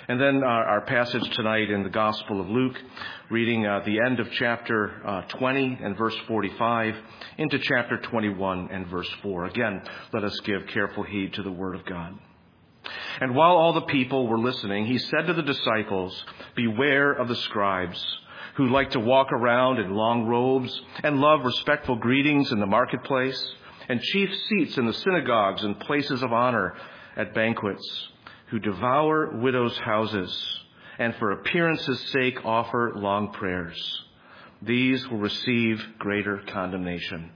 And then our passage tonight in the Gospel of Luke, reading the end of chapter 20 and verse 45 into chapter 21 and verse 4. Again, let us give careful heed to the Word of God. And while all the people were listening, he said to the disciples, "Beware of the scribes, who like to walk around in long robes and love respectful greetings in the marketplace, and chief seats in the synagogues and places of honor at banquets, who devour widows' houses, and for appearance's sake offer long prayers. These will receive greater condemnation."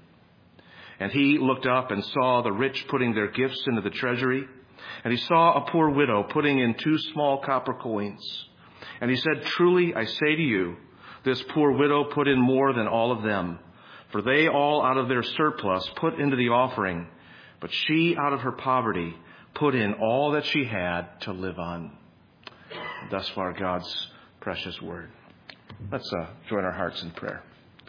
And he looked up and saw the rich putting their gifts into the treasury. And he saw a poor widow putting in 2 small copper coins. And he said, "Truly, I say to you, this poor widow put in more than all of them. For they all out of their surplus put into the offering. But she out of her poverty put in all that she had to live on." Thus far, God's precious word. Let's join our hearts in prayer.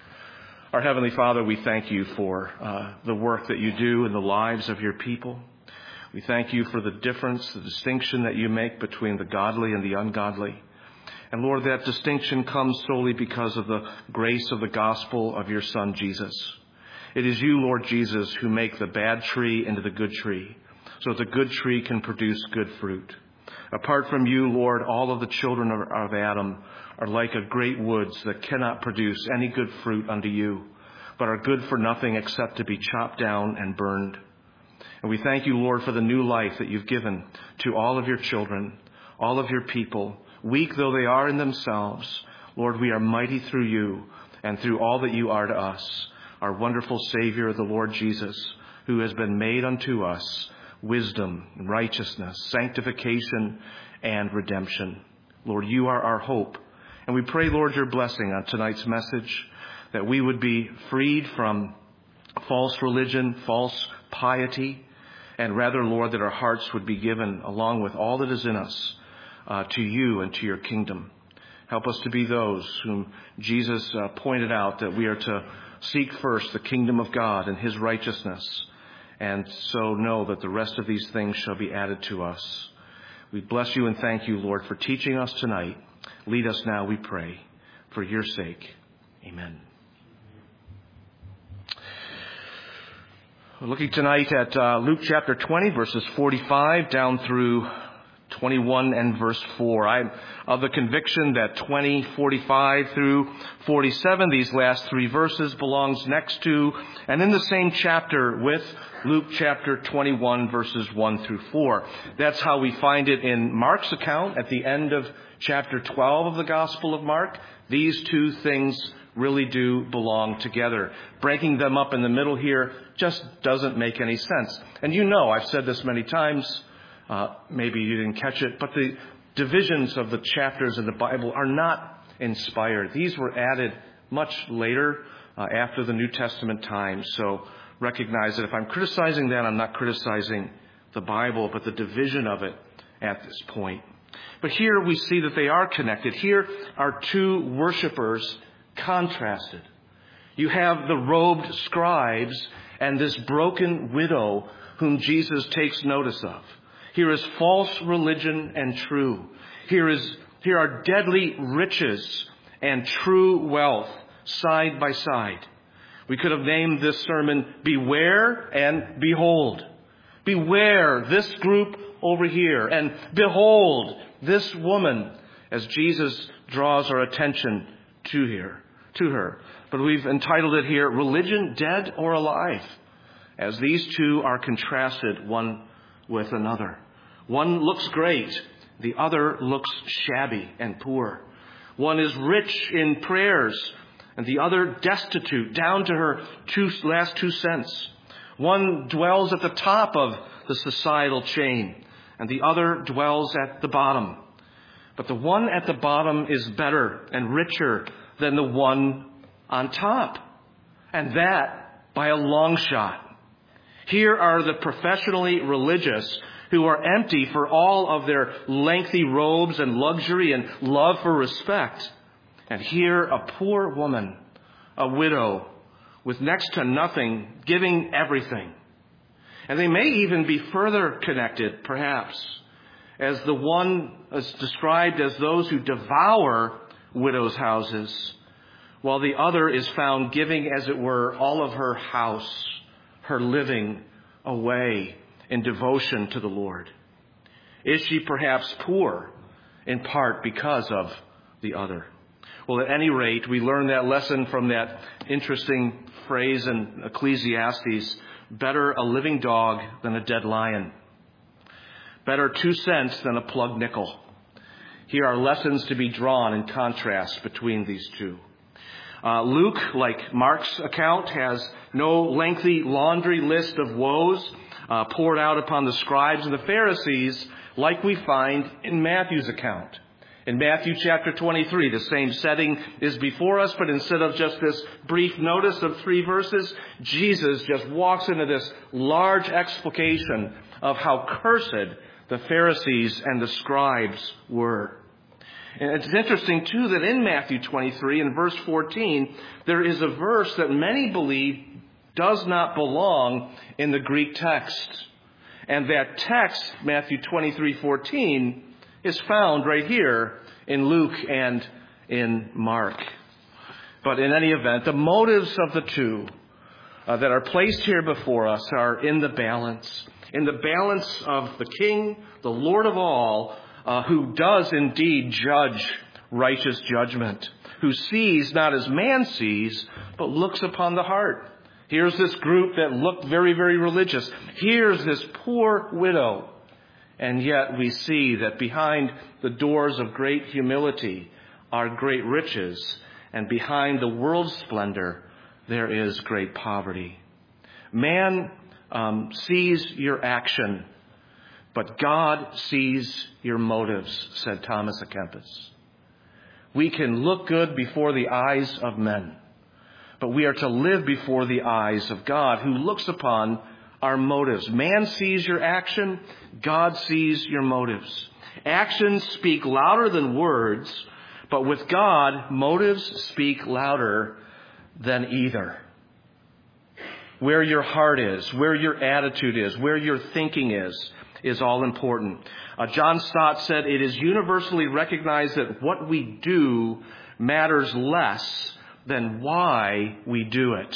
Our Heavenly Father, we thank you for the work that you do in the lives of your people. We thank you for the difference, the distinction that you make between the godly and the ungodly. And Lord, that distinction comes solely because of the grace of the gospel of your Son, Jesus. It is you, Lord Jesus, who make the bad tree into the good tree, so that the good tree can produce good fruit. Apart from you, Lord, all of the children of Adam are like a great woods that cannot produce any good fruit unto you, but are good for nothing except to be chopped down and burned. And we thank you, Lord, for the new life that you've given to all of your children, all of your people, weak though they are in themselves. Lord, we are mighty through you and through all that you are to us, our wonderful Savior, the Lord Jesus, who has been made unto us wisdom, righteousness, sanctification, and redemption. Lord, you are our hope. And we pray, Lord, your blessing on tonight's message, that we would be freed from false religion, false piety, and rather, Lord, that our hearts would be given, along with all that is in us, to you and to your kingdom. Help us to be those whom Jesus pointed out that we are to seek first the kingdom of God and his righteousness, and so know that the rest of these things shall be added to us. We bless you and thank you, Lord, for teaching us tonight. Lead us now, we pray, for your sake. Amen. We're looking tonight at Luke chapter 20, verses 45 down through 21 and verse 4. I'm of the conviction that 20, 45 through 47, these last 3 verses, belongs next to and in the same chapter with Luke chapter 21, verses 1 through 4. That's how we find it in Mark's account at the end of chapter 12 of the Gospel of Mark. These 2 things really do belong together. Breaking them up in the middle here just doesn't make any sense. And you know, I've said this many times, maybe you didn't catch it, but the divisions of the chapters in the Bible are not inspired. These were added much later, after the New Testament times. So recognize that if I'm criticizing that, I'm not criticizing the Bible, but the division of it at this point. But here we see that they are connected. Here are 2 worshipers contrasted. You have the robed scribes and this broken widow whom Jesus takes notice of. Here is false religion and true. Here are deadly riches and true wealth side by side. We could have named this sermon Beware and Behold. Beware this group over here, and behold this woman, as Jesus draws our attention to her. But we've entitled it here, Religion Dead or Alive, as these 2 are contrasted one with another. One looks great, the other looks shabby and poor. One is rich in prayers, and the other destitute, down to her last 2 cents. One dwells at the top of the societal chain, and the other dwells at the bottom. But the one at the bottom is better and richer than the one on top, and that by a long shot. Here are the professionally religious who are empty for all of their lengthy robes and luxury and love for respect. And here a poor woman, a widow, with next to nothing, giving everything. And they may even be further connected, perhaps, as the one is described as those who devour widows' houses, while the other is found giving, as it were, all of her house, her living, away in devotion to the Lord? Is she perhaps poor, in part because of the other? Well, at any rate, we learn that lesson from that interesting phrase in Ecclesiastes: better a living dog than a dead lion. Better 2 cents than a plugged nickel. Here are lessons to be drawn in contrast between these two. Luke, like Mark's account, has no lengthy laundry list of woes poured out upon the scribes and the Pharisees like we find in Matthew's account. In Matthew chapter 23, the same setting is before us, but instead of just this brief notice of 3 verses, Jesus just walks into this large explication of how cursed the Pharisees and the scribes were. And it's interesting, too, that in Matthew 23, in verse 14, there is a verse that many believe does not belong in the Greek text. And that text, Matthew 23:14, is found right here in Luke and in Mark. But in any event, the motives of the two that are placed here before us are in the balance. In the balance of the King, the Lord of all, who does indeed judge righteous judgment, who sees not as man sees, but looks upon the heart. Here's this group that looked very, very religious. Here's this poor widow. And yet we see that behind the doors of great humility are great riches, and behind the world's splendor there is great poverty. Man sees your action, but God sees your motives, said Thomas à Kempis. We can look good before the eyes of men, but we are to live before the eyes of God, who looks upon our motives. Man sees your action, God sees your motives. Actions speak louder than words, but with God, motives speak louder than either. Where your heart is, where your attitude is, where your thinking is all important. John Stott said, it is universally recognized that what we do matters less than why we do it.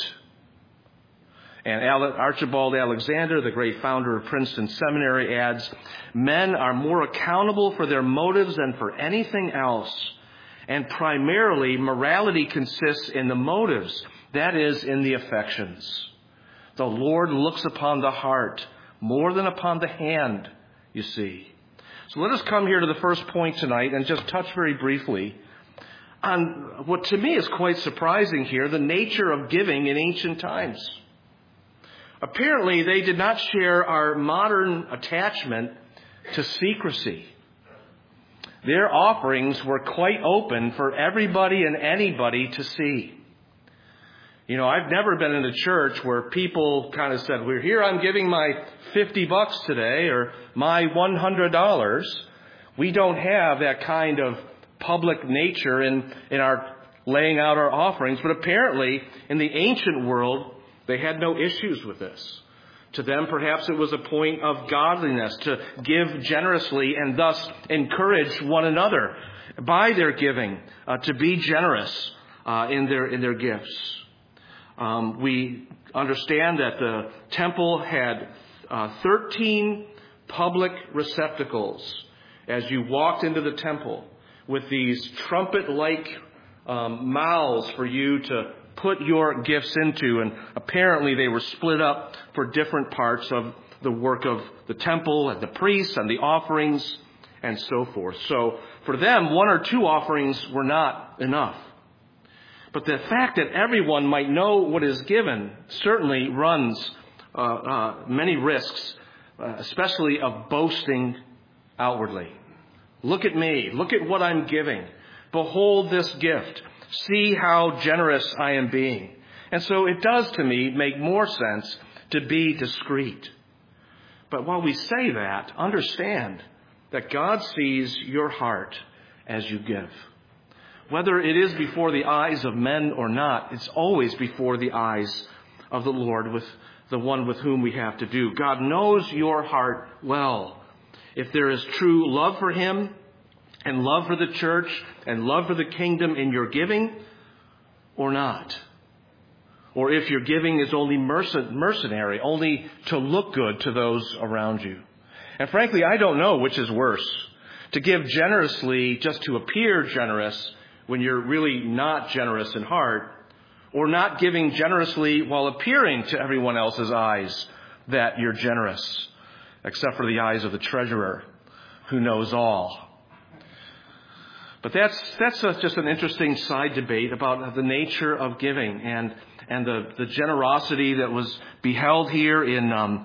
And Archibald Alexander, the great founder of Princeton Seminary, adds, men are more accountable for their motives than for anything else. And primarily, morality consists in the motives, that is, in the affections. The Lord looks upon the heart more than upon the hand, you see. So let us come here to the first point tonight and just touch very briefly on what to me is quite surprising here, the nature of giving in ancient times. Apparently, they did not share our modern attachment to secrecy. Their offerings were quite open for everybody and anybody to see. You know, I've never been in a church where people kind of said, well, here I'm giving my $50 today or my $100. We don't have that kind of public nature in our laying out our offerings. But apparently, in the ancient world, they had no issues with this. To them, perhaps it was a point of godliness to give generously and thus encourage one another by their giving to be generous in their gifts. We understand that the temple had 13 public receptacles as you walked into the temple, with these trumpet-like mouths for you to put your gifts into. And apparently they were split up for different parts of the work of the temple and the priests and the offerings and so forth. So for them, 1 or 2 offerings were not enough. But the fact that everyone might know what is given certainly runs many risks, especially of boasting outwardly. Look at me. Look at what I'm giving. Behold this gift. See how generous I am being. And so it does, to me, make more sense to be discreet. But while we say that, understand that God sees your heart as you give. Whether it is before the eyes of men or not, it's always before the eyes of the Lord, with the one with whom we have to do. God knows your heart well. if there is true love for him and love for the church and love for the kingdom in your giving or not. Or if your giving is only mercenary, only to look good to those around you. And frankly, I don't know which is worse. To give generously just to appear generous when you're really not generous in heart, or not giving generously while appearing to everyone else's eyes that you're generous, except for the eyes of the treasurer who knows all. But that's just an interesting side debate about the nature of giving and the generosity that was beheld here in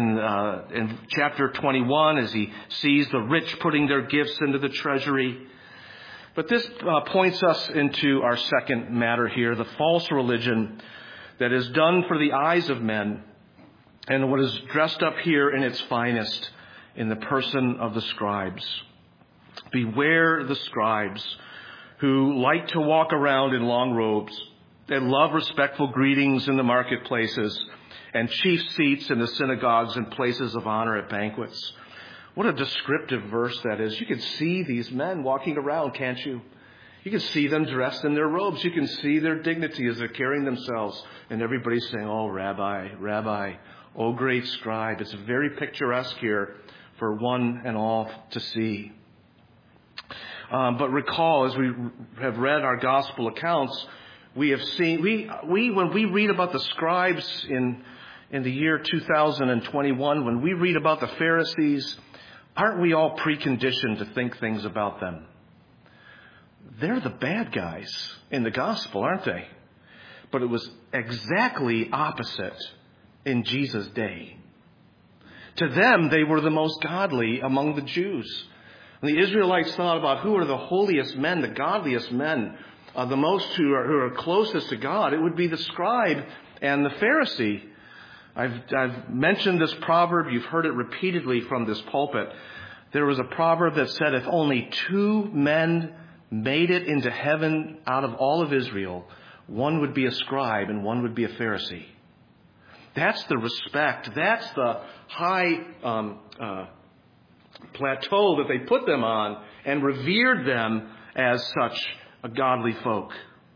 chapter 21 as he sees the rich putting their gifts into the treasury. But this points us into our second matter here, the false religion that is done for the eyes of men and what is dressed up here in its finest in the person of the scribes. Beware the scribes who like to walk around in long robes and love respectful greetings in the marketplaces and chief seats in the synagogues and places of honor at banquets. What a descriptive verse that is. You can see these men walking around, can't you? You can see them dressed in their robes. You can see their dignity as they're carrying themselves. And everybody's saying, "Oh, Rabbi, Rabbi, oh, great scribe." It's very picturesque here for one and all to see. But recall, as we have read our gospel accounts, we have seen, when we read about the scribes in the year 2021, when we read about the Pharisees, aren't we all preconditioned to think things about them? They're the bad guys in the gospel, aren't they? But it was exactly opposite in Jesus' day. To them, they were the most godly among the Jews. And the Israelites thought about who are the holiest men, the godliest men, the most who are closest to God. It would be the scribe and the Pharisee. I've mentioned this proverb. You've heard it repeatedly from this pulpit. There was a proverb that said, if only 2 men made it into heaven out of all of Israel, one would be a scribe and one would be a Pharisee. That's the respect. That's the high plateau that they put them on and revered them as such a godly folk.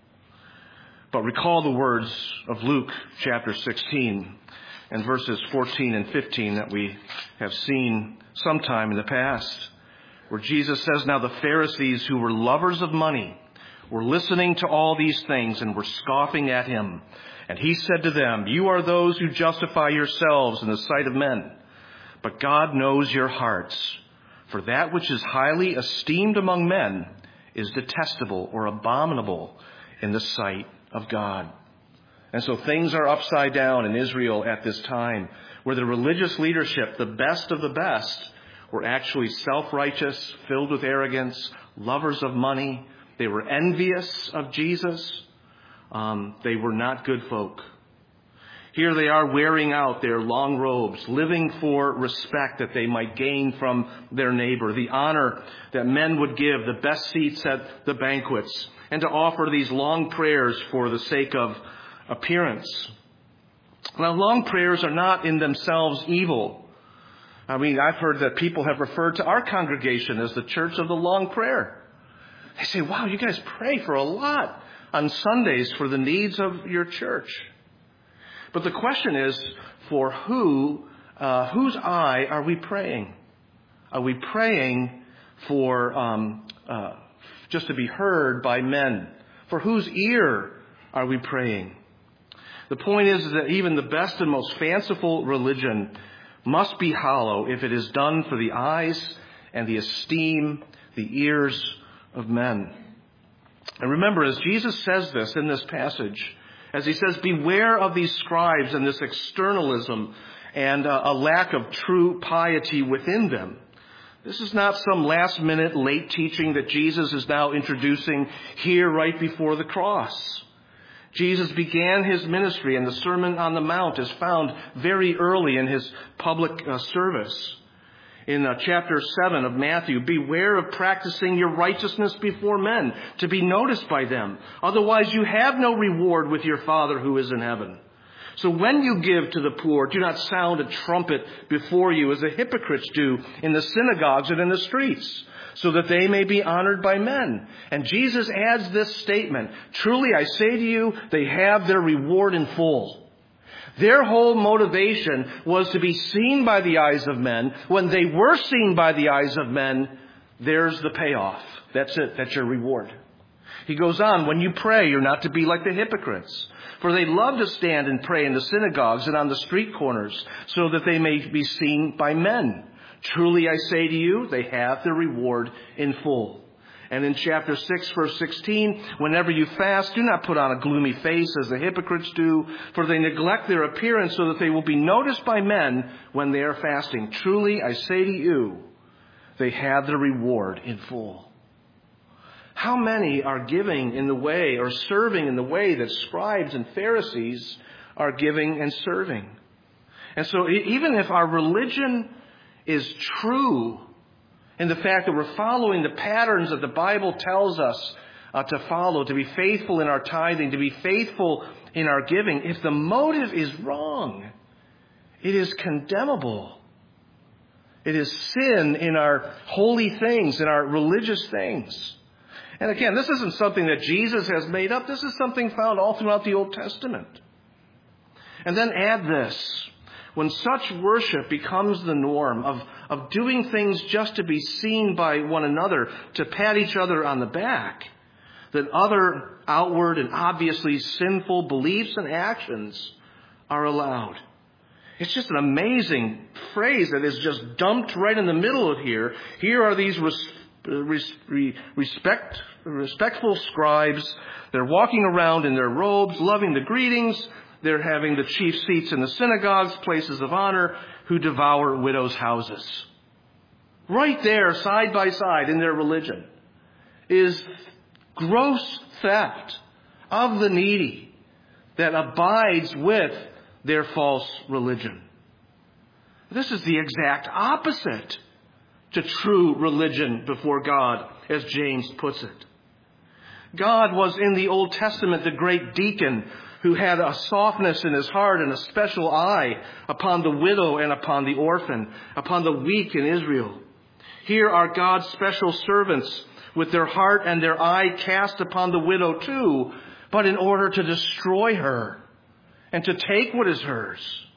But recall the words of Luke chapter 16 and verses 14 and 15 that we have seen sometime in the past, where Jesus says, "Now the Pharisees, who were lovers of money, were listening to all these things and were scoffing at him. And he said to them, 'You are those who justify yourselves in the sight of men, but God knows your hearts. For that which is highly esteemed among men is detestable or abominable in the sight of God.'" And so things are upside down in Israel at this time, where the religious leadership, the best of the best, were actually self-righteous, filled with arrogance, lovers of money. They were envious of Jesus. They were not good folk. Here they are wearing out their long robes, living for respect that they might gain from their neighbor, the honor that men would give, the best seats at the banquets, and to offer these long prayers for the sake of appearance. Now, long prayers are not in themselves evil. I mean, I've heard that people have referred to our congregation as the church of the long prayer. They say, "Wow, you guys pray for a lot on Sundays for the needs of your church." But the question is, for whose eye are we praying? Are we praying for just to be heard by men? For whose ear are we praying? The point is that even the best and most fanciful religion must be hollow if it is done for the eyes and the esteem, the ears of men. And remember, as Jesus says this in this passage, as he says, beware of these scribes and this externalism and a lack of true piety within them. This is not some last-minute late teaching that Jesus is now introducing here right before the cross. Jesus began his ministry, and the Sermon on the Mount is found very early in his public service. In chapter 7 of Matthew, beware of practicing your righteousness before men to be noticed by them. Otherwise, you have no reward with your Father who is in heaven. So when you give to the poor, do not sound a trumpet before you as the hypocrites do in the synagogues and in the streets, so that they may be honored by men. And Jesus adds this statement, truly I say to you, they have their reward in full. Their whole motivation was to be seen by the eyes of men. When they were seen by the eyes of men, there's the payoff. That's it. That's your reward. He goes on, when you pray, you're not to be like the hypocrites. For they love to stand and pray in the synagogues and on the street corners, so that they may be seen by men. Truly I say to you, they have their reward in full. And in chapter 6, verse 16, whenever you fast, do not put on a gloomy face as the hypocrites do, for they neglect their appearance so that they will be noticed by men when they are fasting. Truly I say to you, they have their reward in full. How many are giving in the way or serving in the way that scribes and Pharisees are giving and serving? And so even if our religion is true in the fact that we're following the patterns that the Bible tells us to follow, to be faithful in our tithing, to be faithful in our giving, if the motive is wrong, it is condemnable. It is sin in our holy things, in our religious things. And again, this isn't something that Jesus has made up. This is something found all throughout the Old Testament. And then add this. When such worship becomes the norm of doing things just to be seen by one another, to pat each other on the back, then other outward and obviously sinful beliefs and actions are allowed. It's just an amazing phrase that is just dumped right in the middle of here. Here are these respectful scribes. They're walking around in their robes, loving the greetings. They're having the chief seats in the synagogues, places of honor, who devour widows' houses. Right there, side by side in their religion, is gross theft of the needy that abides with their false religion. This is the exact opposite to true religion before God, as James puts it. God was in the Old Testament the great deacon who had a softness in his heart and a special eye upon the widow and upon the orphan, upon the weak in Israel. Here are God's special servants with their heart and their eye cast upon the widow too, but in order to destroy her and to take what is hers.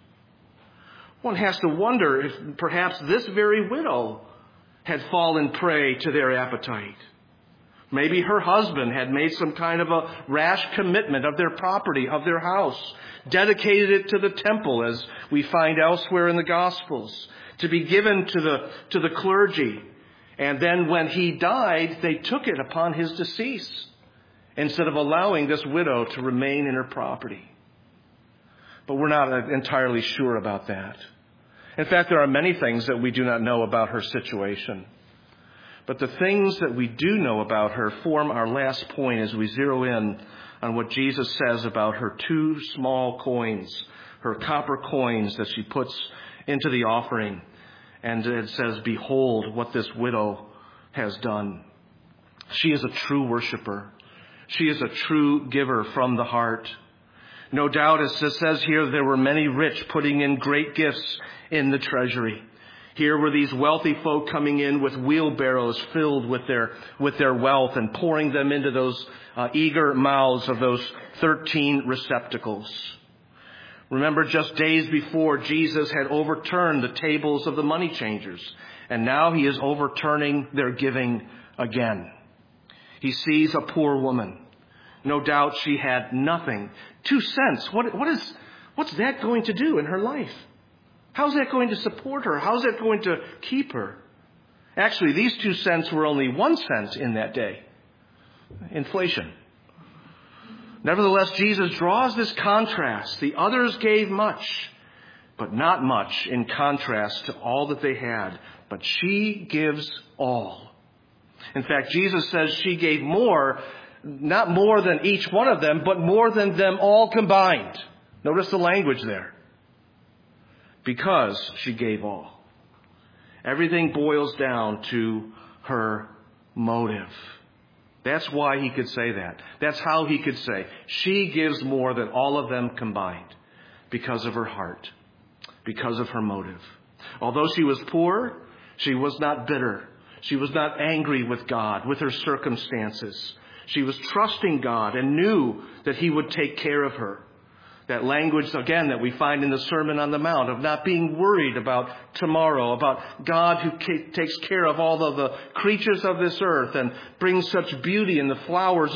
One has to wonder if perhaps this very widow had fallen prey to their appetite. Maybe her husband had made some kind of a rash commitment of their property, of their house, dedicated it to the temple, as we find elsewhere in the Gospels, to be given to the clergy. And then when he died, they took it upon his decease, instead of allowing this widow to remain in her property. But we're not entirely sure about that. In fact, there are many things that we do not know about her situation. But the things that we do know about her form our last point as we zero in on what Jesus says about her 2 small coins, her copper coins that she puts into the offering. And it says, behold what this widow has done. She is a true worshiper. She is a true giver from the heart. No doubt, as it says here, there were many rich putting in great gifts in the treasury. Here were these wealthy folk coming in with wheelbarrows filled with their wealth and pouring them into those eager mouths of those 13 receptacles. Remember, just days before, Jesus had overturned the tables of the money changers, and now he is overturning their giving again. He sees a poor woman. No doubt she had nothing. 2 cents. What's that going to do in her life? How's that going to support her? How's that going to keep her? Actually, these 2 cents were only 1 cent in that day. Inflation. Nevertheless, Jesus draws this contrast. The others gave much, but not much in contrast to all that they had. But she gives all. In fact, Jesus says she gave more, not more than each one of them, but more than them all combined. Notice the language there. Because she gave all. Everything boils down to her motive. That's why he could say that. That's how he could say, she gives more than all of them combined. because of her heart, because of her motive. Although she was poor, she was not bitter. She was not angry with God, with her circumstances. She was trusting God and knew that He would take care of her. That language, again, that we find in the Sermon on the Mount of not being worried about tomorrow, about God who takes care of all of the creatures of this earth and brings such beauty in the flowers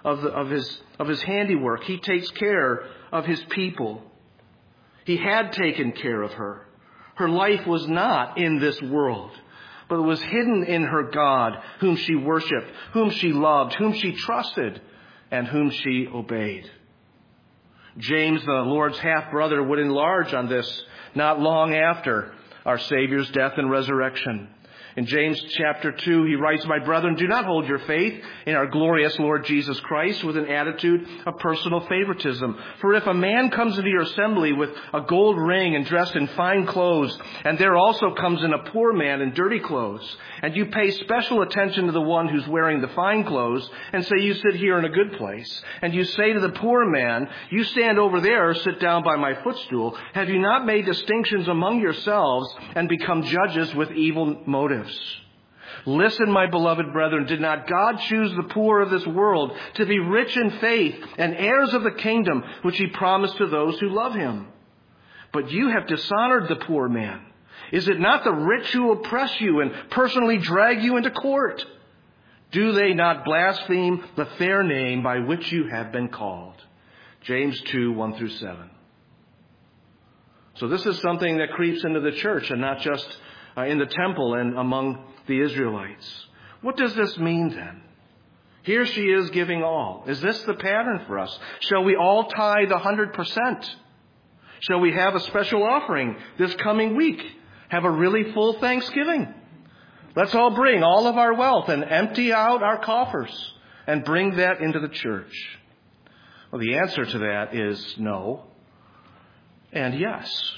of His handiwork. He takes care of His people. He had taken care of her. Her life was not in this world, but it was hidden in her God, whom she worshiped, whom she loved, whom she trusted, and whom she obeyed. James, the Lord's half-brother, would enlarge on this not long after our Savior's death and resurrection. In James chapter 2, he writes, "My brethren, do not hold your faith in our glorious Lord Jesus Christ with an attitude of personal favoritism. For if a man comes into your assembly with a gold ring and dressed in fine clothes, and there also comes in a poor man in dirty clothes, and you pay special attention to the one who's wearing the fine clothes, and say, 'You sit here in a good place,' and you say to the poor man, 'You stand over there or sit down by my footstool,' have you not made distinctions among yourselves and become judges with evil motives? Listen, my beloved brethren, did not God choose the poor of this world to be rich in faith and heirs of the kingdom which He promised to those who love Him? But you have dishonored the poor man. Is it not the rich who oppress you and personally drag you into court? Do they not blaspheme the fair name by which you have been called?" James 2, 1 through 7. So this is something that creeps into the church and not just in the temple and among the Israelites. What does this mean then? Here she is giving all. Is this the pattern for us? Shall we all tithe 100%? Shall we have a special offering this coming week? Have a really full Thanksgiving? Let's all bring all of our wealth and empty out our coffers and bring that into the church. Well, the answer to that is no and yes.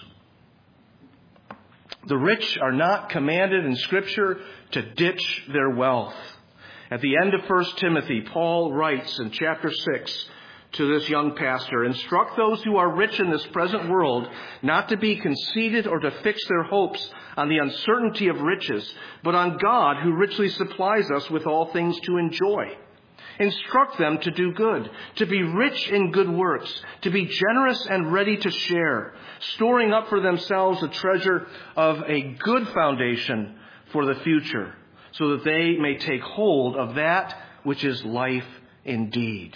The rich are not commanded in Scripture to ditch their wealth. At the end of 1 Timothy, Paul writes in chapter 6 to this young pastor, "Instruct those who are rich in this present world not to be conceited or to fix their hopes on the uncertainty of riches, but on God who richly supplies us with all things to enjoy. Instruct them to do good, to be rich in good works, to be generous and ready to share, storing up for themselves a treasure of a good foundation for the future, so that they may take hold of that which is life indeed."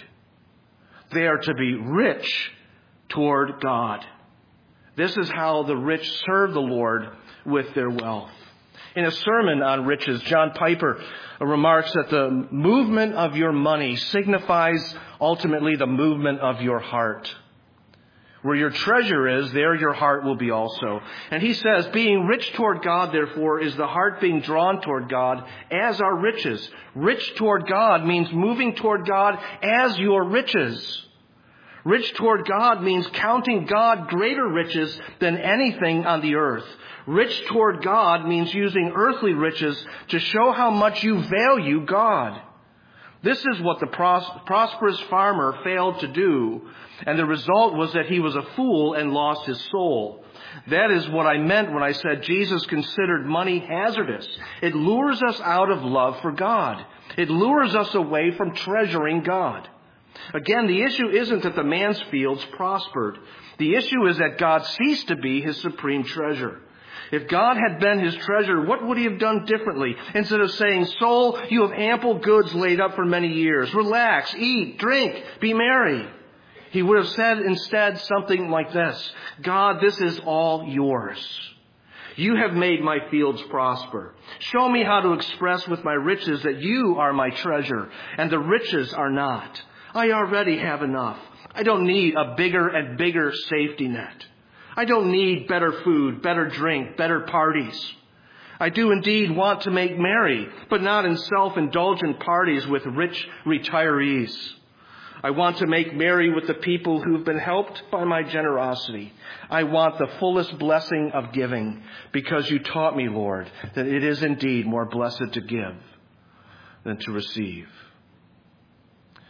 They are to be rich toward God. This is how the rich serve the Lord with their wealth. In a sermon on riches, John Piper remarks that the movement of your money signifies ultimately the movement of your heart. Where your treasure is, there your heart will be also. And he says, being rich toward God, therefore, is the heart being drawn toward God as our riches. Rich toward God means moving toward God as your riches. Rich toward God means counting God greater riches than anything on the earth. Rich toward God means using earthly riches to show how much you value God. This is what the prosperous farmer failed to do, and the result was that he was a fool and lost his soul. That is what I meant when I said Jesus considered money hazardous. It lures us out of love for God. It lures us away from treasuring God. Again, the issue isn't that the man's fields prospered. The issue is that God ceased to be his supreme treasure. If God had been his treasure, what would he have done differently? Instead of saying, "Soul, you have ample goods laid up for many years. Relax, eat, drink, be merry." He would have said instead something like this: "God, this is all yours. You have made my fields prosper. Show me how to express with my riches that you are my treasure and the riches are not. I already have enough. I don't need a bigger and bigger safety net. I don't need better food, better drink, better parties. I do indeed want to make merry, but not in self-indulgent parties with rich retirees. I want to make merry with the people who have been helped by my generosity. I want the fullest blessing of giving, because you taught me, Lord, that it is indeed more blessed to give than to receive."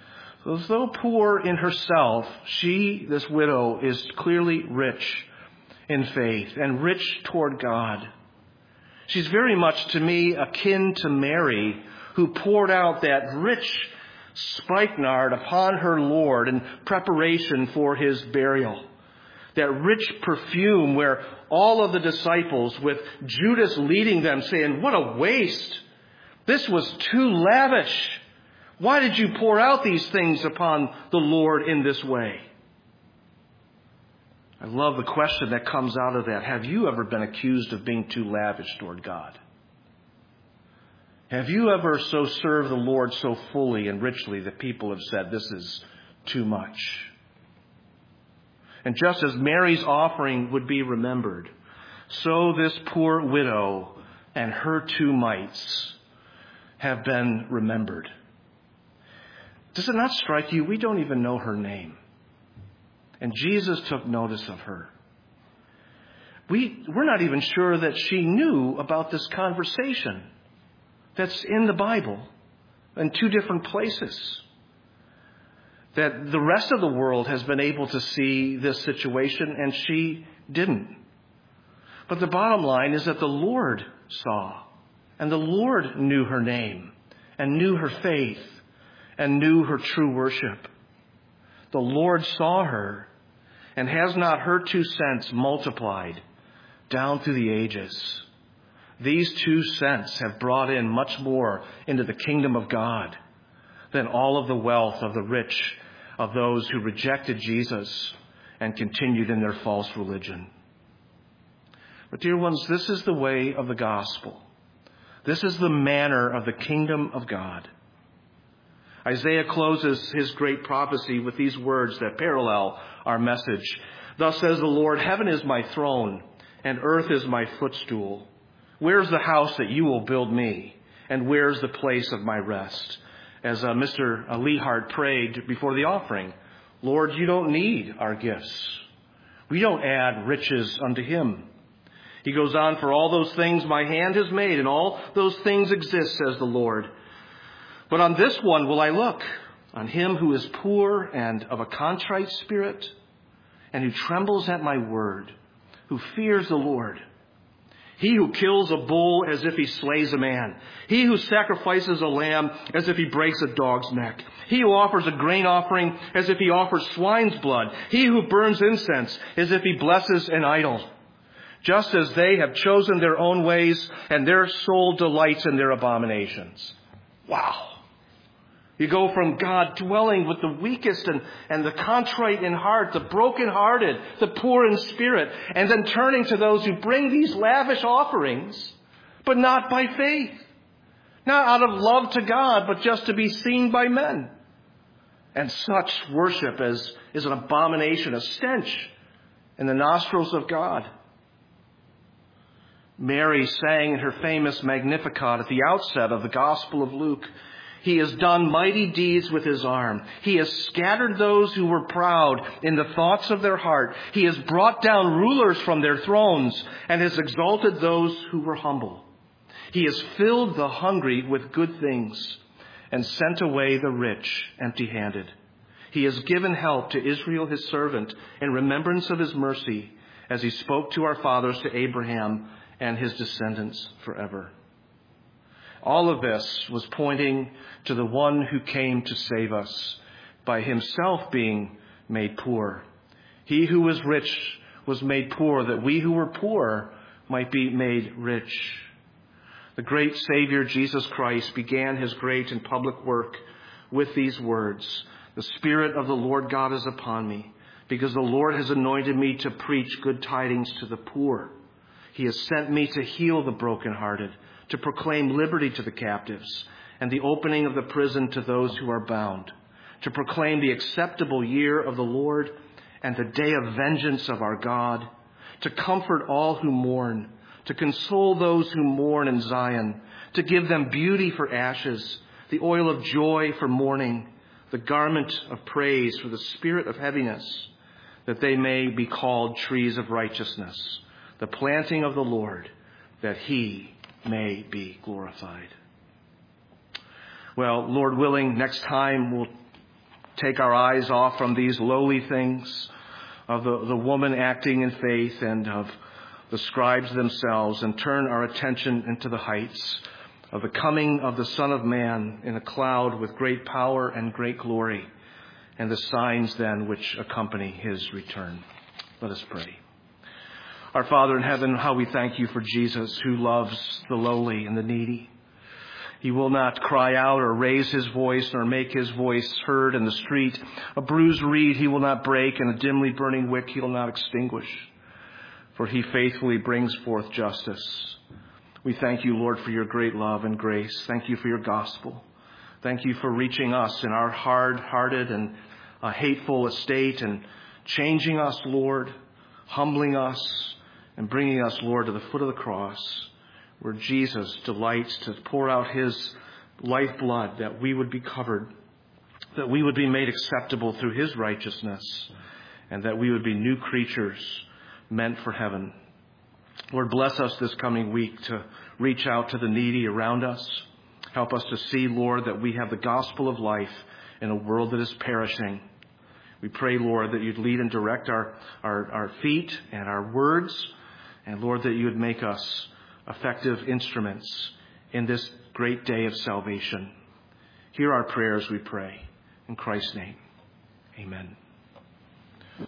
Though poor in herself, this widow, is clearly rich in faith and rich toward God. She's very much, to me, akin to Mary, who poured out that rich spikenard upon her Lord in preparation for his burial. That rich perfume where all of the disciples, with Judas leading them, saying, "What a waste! This was too lavish. Why did you pour out these things upon the Lord in this way?" I love the question that comes out of that. Have you ever been accused of being too lavish toward God? Have you ever so served the Lord so fully and richly that people have said, "This is too much"? And just as Mary's offering would be remembered, so this poor widow and her 2 mites have been remembered. Does it not strike you? We don't even know her name. And Jesus took notice of her. We're not even sure that she knew about this conversation that's in the Bible in 2 different places. That the rest of the world has been able to see this situation and she didn't. But the bottom line is that the Lord saw, and the Lord knew her name and knew her faith and knew her true worship. The Lord saw her, and has not her 2 cents multiplied down through the ages? These 2 cents have brought in much more into the kingdom of God than all of the wealth of the rich, of those who rejected Jesus and continued in their false religion. But dear ones, this is the way of the gospel. This is the manner of the kingdom of God. Isaiah closes his great prophecy with these words that parallel our message. "Thus says the Lord, heaven is my throne, and earth is my footstool. Where's the house that you will build me? And where's the place of my rest?" As Mr. Lehart prayed before the offering, "Lord, you don't need our gifts. We don't add riches unto him." He goes on, "For all those things my hand has made, and all those things exist, says the Lord. But on this one will I look, on him who is poor and of a contrite spirit, and who trembles at my word, who fears the Lord. He who kills a bull as if he slays a man. He who sacrifices a lamb as if he breaks a dog's neck. He who offers a grain offering as if he offers swine's blood. He who burns incense as if he blesses an idol. Just as they have chosen their own ways, and their soul delights in their abominations." Wow. You go from God dwelling with the weakest and the contrite in heart, the brokenhearted, the poor in spirit, and then turning to those who bring these lavish offerings, but not by faith. Not out of love to God, but just to be seen by men. And such worship is an abomination, a stench in the nostrils of God. Mary sang in her famous Magnificat at the outset of the Gospel of Luke, "He has done mighty deeds with his arm. He has scattered those who were proud in the thoughts of their heart. He has brought down rulers from their thrones and has exalted those who were humble. He has filled the hungry with good things and sent away the rich empty-handed. He has given help to Israel his servant in remembrance of his mercy, as he spoke to our fathers, to Abraham and his descendants forever." All of this was pointing to the one who came to save us by himself being made poor. He who was rich was made poor, that we who were poor might be made rich. The great Savior, Jesus Christ, began his great and public work with these words, "The Spirit of the Lord God is upon me, because the Lord has anointed me to preach good tidings to the poor. He has sent me to heal the brokenhearted, to proclaim liberty to the captives, and the opening of the prison to those who are bound, to proclaim the acceptable year of the Lord and the day of vengeance of our God, to comfort all who mourn, to console those who mourn in Zion, to give them beauty for ashes, the oil of joy for mourning, the garment of praise for the spirit of heaviness, that they may be called trees of righteousness, the planting of the Lord, that he may be glorified." Well, Lord willing, next time we'll take our eyes off from these lowly things of the woman acting in faith and of the scribes themselves, and turn our attention into the heights of the coming of the Son of Man in a cloud with great power and great glory, and the signs then which accompany his return. Let us pray. Our Father in heaven, how we thank you for Jesus, who loves the lowly and the needy. He will not cry out or raise his voice nor make his voice heard in the street. A bruised reed he will not break, and a dimly burning wick he will not extinguish. For he faithfully brings forth justice. We thank you, Lord, for your great love and grace. Thank you for your gospel. Thank you for reaching us in our hard-hearted and hateful estate and changing us, Lord, humbling us and bringing us, Lord, to the foot of the cross, where Jesus delights to pour out his lifeblood that we would be covered, that we would be made acceptable through his righteousness, and that we would be new creatures meant for heaven. Lord, bless us this coming week to reach out to the needy around us. Help us to see, Lord, that we have the gospel of life in a world that is perishing. We pray, Lord, that you'd lead and direct our feet and our words, and Lord, that you would make us effective instruments in this great day of salvation. Hear our prayers, we pray. In Christ's name, amen.